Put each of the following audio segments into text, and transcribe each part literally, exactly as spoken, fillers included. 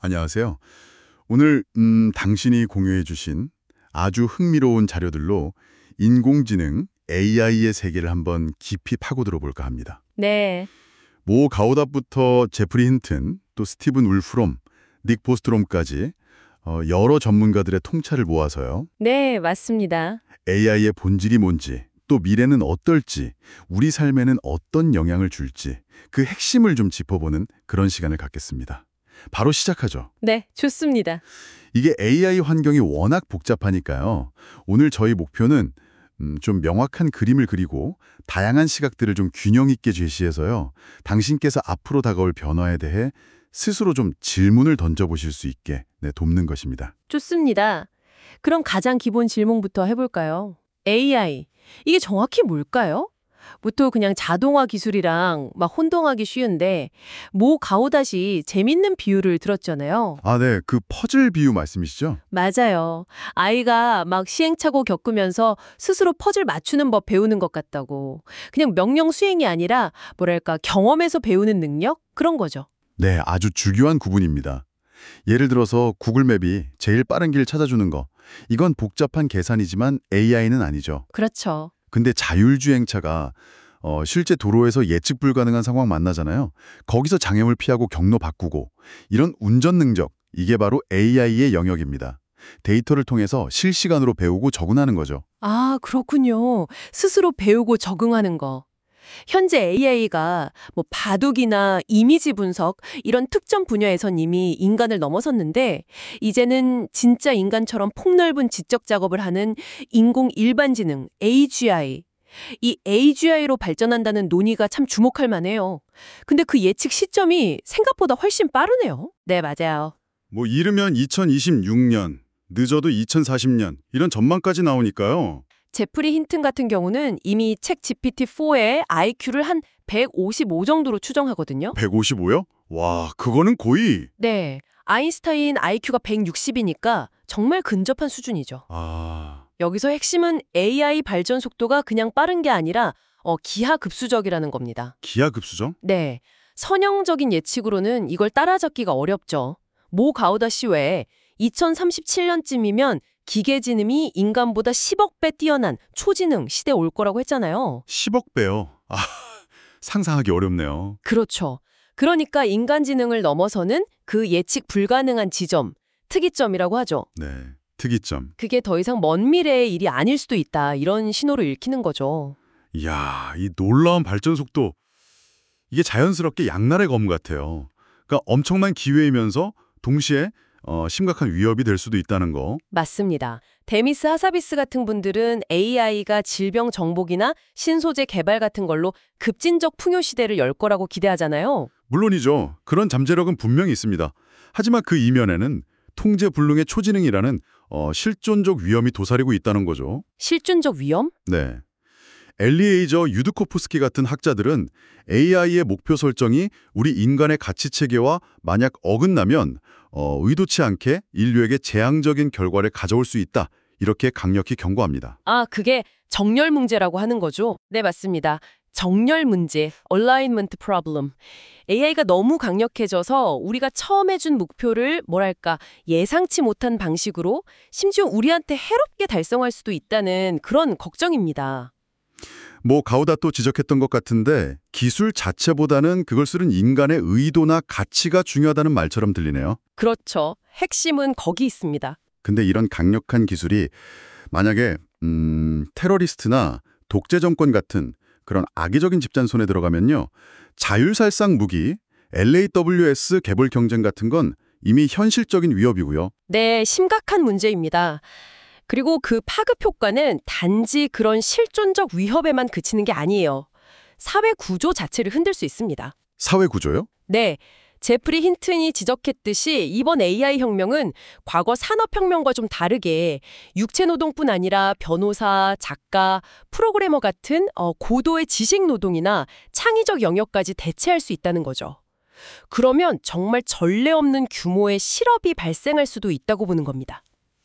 안녕하세요. 오늘 음, 당신이 공유해 주신 아주 흥미로운 자료들로 인공지능 에이아이의 세계를 한번 깊이 파고들어 볼까 합니다. 네, 모 가오답부터 제프리 힌튼, 또 스티븐 울프롬, 닉 보스트롬까지 어, 여러 전문가들의 통찰을 모아서요. 네, 맞습니다. 에이아이의 본질이 뭔지, 또 미래는 어떨지, 우리 삶에는 어떤 영향을 줄지 그 핵심을 좀 짚어보는 그런 시간을 갖겠습니다. 바로 시작하죠. 네, 좋습니다. 이게 에이아이 환경이 워낙 복잡하니까요. 오늘 저희 목표는 음, 좀 명확한 그림을 그리고 다양한 시각들을 좀 균형 있게 제시해서요. 당신께서 앞으로 다가올 변화에 대해 스스로 좀 질문을 던져보실 수 있게 네, 돕는 것입니다. 좋습니다. 그럼 가장 기본 질문부터 해볼까요? 에이아이, 이게 정확히 뭘까요? 보통 그냥 자동화 기술이랑 막 혼동하기 쉬운데 모 가오다시 재밌는 비유를 들었잖아요. 아, 네. 그 퍼즐 비유 말씀이시죠? 맞아요. 아이가 막 시행착오 겪으면서 스스로 퍼즐 맞추는 법 배우는 것 같다고. 그냥 명령 수행이 아니라 뭐랄까 경험에서 배우는 능력? 그런 거죠. 네, 아주 주요한 구분입니다. 예를 들어서 구글맵이 제일 빠른 길 찾아주는 거. 이건 복잡한 계산이지만 에이아이는 아니죠. 그렇죠. 근데 자율주행차가 어, 실제 도로에서 예측 불가능한 상황 만나잖아요. 거기서 장애물 피하고 경로 바꾸고 이런 운전 능력, 이게 바로 에이아이의 영역입니다. 데이터를 통해서 실시간으로 배우고 적응하는 거죠. 아, 그렇군요. 스스로 배우고 적응하는 거. 현재 에이아이가 뭐 바둑이나 이미지 분석 이런 특정 분야에선 이미 인간을 넘어섰는데 이제는 진짜 인간처럼 폭넓은 지적 작업을 하는 인공 일반지능 에이지아이. 이 에이지아이로 발전한다는 논의가 참 주목할 만해요. 근데 그 예측 시점이 생각보다 훨씬 빠르네요. 네, 맞아요. 뭐 이르면 이천이십육 년, 늦어도 이천사십 년 이런 전망까지 나오니까요. 제프리 힌튼 같은 경우는 이미 책 지피티 포의 아이큐를 한 백오십오 정도로 추정하거든요. 백오십오요? 와, 그거는 거의... 네, 아인슈타인 아이큐가 백육십이니까 정말 근접한 수준이죠. 아... 여기서 핵심은 에이아이 발전 속도가 그냥 빠른 게 아니라 어, 기하급수적이라는 겁니다. 기하급수죠? 네, 선형적인 예측으로는 이걸 따라잡기가 어렵죠. 모 가오다 씨 외에 이천삼십칠 년쯤이면 기계지능이 인간보다 십억 배 뛰어난 초지능 시대에 올 거라고 했잖아요. 십억 배요. 아, 상상하기 어렵네요. 그렇죠. 그러니까 인간지능을 넘어서는 그 예측 불가능한 지점, 특이점이라고 하죠. 네, 특이점. 그게 더 이상 먼 미래의 일이 아닐 수도 있다. 이런 신호를 읽히는 거죠. 이야, 이 놀라운 발전 속도. 이게 자연스럽게 양날의 검 같아요. 그러니까 엄청난 기회이면서 동시에 어, 심각한 위협이 될 수도 있다는 거. 맞습니다. 데미스 하사비스 같은 분들은 에이아이가 질병 정복이나 신소재 개발 같은 걸로 급진적 풍요 시대를 열 거라고 기대하잖아요. 물론이죠. 그런 잠재력은 분명히 있습니다. 하지만 그 이면에는 통제 불능의 초지능이라는 어, 실존적 위험이 도사리고 있다는 거죠. 실존적 위험? 네. 엘리에이저 유드코프스키 같은 학자들은 에이아이의 목표 설정이 우리 인간의 가치체계와 만약 어긋나면 어, 의도치 않게 인류에게 재앙적인 결과를 가져올 수 있다. 이렇게 강력히 경고합니다. 아, 그게 정렬 문제라고 하는 거죠? 네, 맞습니다. 정렬 문제, alignment problem. 에이아이가 너무 강력해져서 우리가 처음 해준 목표를 뭐랄까 예상치 못한 방식으로 심지어 우리한테 해롭게 달성할 수도 있다는 그런 걱정입니다. 뭐 가우다또 지적했던 것 같은데 기술 자체보다는 그걸 쓰는 인간의 의도나 가치가 중요하다는 말처럼 들리네요. 그렇죠. 핵심은 거기 있습니다. 근데 이런 강력한 기술이 만약에 음, 테러리스트나 독재 정권 같은 그런 악의적인 집단 손에 들어가면요. 자율살상 무기, 엘에이더블유에스 개발 경쟁 같은 건 이미 현실적인 위협이고요. 네, 심각한 문제입니다. 그리고 그 파급 효과는 단지 그런 실존적 위협에만 그치는 게 아니에요. 사회 구조 자체를 흔들 수 있습니다. 사회 구조요? 네, 제프리 힌튼이 지적했듯이 이번 에이아이 혁명은 과거 산업혁명과 좀 다르게 육체노동뿐 아니라 변호사, 작가, 프로그래머 같은 어, 고도의 지식노동이나 창의적 영역까지 대체할 수 있다는 거죠. 그러면 정말 전례 없는 규모의 실업이 발생할 수도 있다고 보는 겁니다.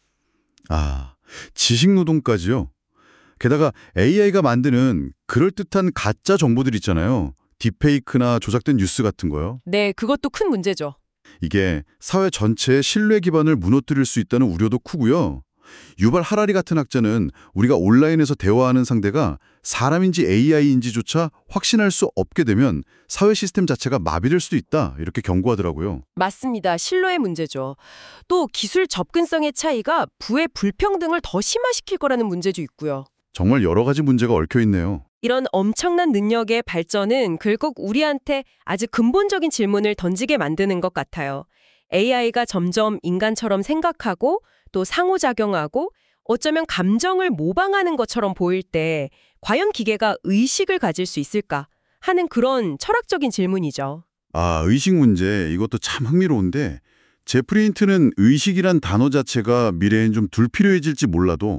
아, 지식노동까지요? 게다가 에이아이가 만드는 그럴듯한 가짜 정보들 있잖아요. 딥페이크나 조작된 뉴스 같은 거요. 네, 그것도 큰 문제죠. 이게 사회 전체의 신뢰 기반을 무너뜨릴 수 있다는 우려도 크고요. 유발 하라리 같은 학자는 우리가 온라인에서 대화하는 상대가 사람인지 에이아이인지조차 확신할 수 없게 되면 사회 시스템 자체가 마비될 수도 있다, 이렇게 경고하더라고요. 맞습니다. 신뢰의 문제죠. 또 기술 접근성의 차이가 부의 불평등을 더 심화시킬 거라는 문제도 있고요. 정말 여러 가지 문제가 얽혀 있네요. 이런 엄청난 능력의 발전은 결국 우리한테 아주 근본적인 질문을 던지게 만드는 것 같아요. 에이아이가 점점 인간처럼 생각하고 또 상호작용하고 어쩌면 감정을 모방하는 것처럼 보일 때 과연 기계가 의식을 가질 수 있을까 하는 그런 철학적인 질문이죠. 아, 의식 문제, 이것도 참 흥미로운데 제프리 힌트는 의식이란 단어 자체가 미래엔 좀 불필요해질지 몰라도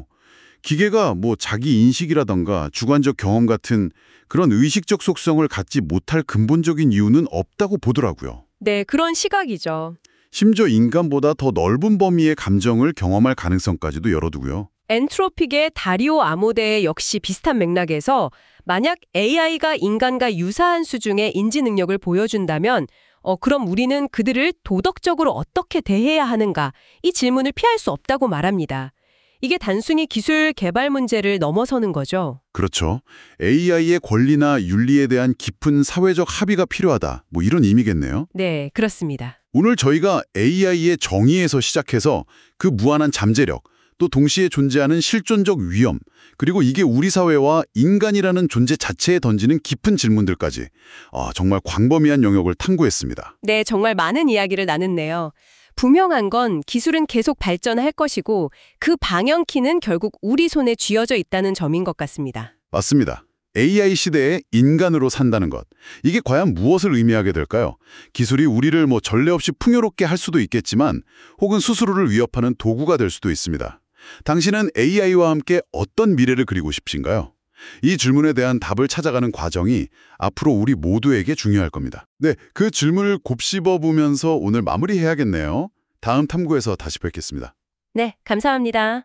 기계가 뭐 자기 인식이라던가 주관적 경험 같은 그런 의식적 속성을 갖지 못할 근본적인 이유는 없다고 보더라고요. 네, 그런 시각이죠. 심지어 인간보다 더 넓은 범위의 감정을 경험할 가능성까지도 열어두고요. 엔트로픽의 다리오 아모데 역시 비슷한 맥락에서 만약 에이아이가 인간과 유사한 수준의 인지 능력을 보여준다면 어, 그럼 우리는 그들을 도덕적으로 어떻게 대해야 하는가 이 질문을 피할 수 없다고 말합니다. 이게 단순히 기술 개발 문제를 넘어서는 거죠. 그렇죠. 에이아이의 권리나 윤리에 대한 깊은 사회적 합의가 필요하다, 뭐 이런 의미겠네요. 네, 그렇습니다. 오늘 저희가 에이아이의 정의에서 시작해서 그 무한한 잠재력, 또 동시에 존재하는 실존적 위험, 그리고 이게 우리 사회와 인간이라는 존재 자체에 던지는 깊은 질문들까지 아, 정말 광범위한 영역을 탐구했습니다. 네, 정말 많은 이야기를 나눴네요. 분명한 건 기술은 계속 발전할 것이고 그 방향키는 결국 우리 손에 쥐어져 있다는 점인 것 같습니다. 맞습니다. 에이아이 시대에 인간으로 산다는 것. 이게 과연 무엇을 의미하게 될까요? 기술이 우리를 뭐 전례 없이 풍요롭게 할 수도 있겠지만 혹은 스스로를 위협하는 도구가 될 수도 있습니다. 당신은 에이아이와 함께 어떤 미래를 그리고 싶으신가요? 이 질문에 대한 답을 찾아가는 과정이 앞으로 우리 모두에게 중요할 겁니다. 네, 그 질문을 곱씹어 보면서 오늘 마무리해야겠네요. 다음 탐구에서 다시 뵙겠습니다. 네, 감사합니다.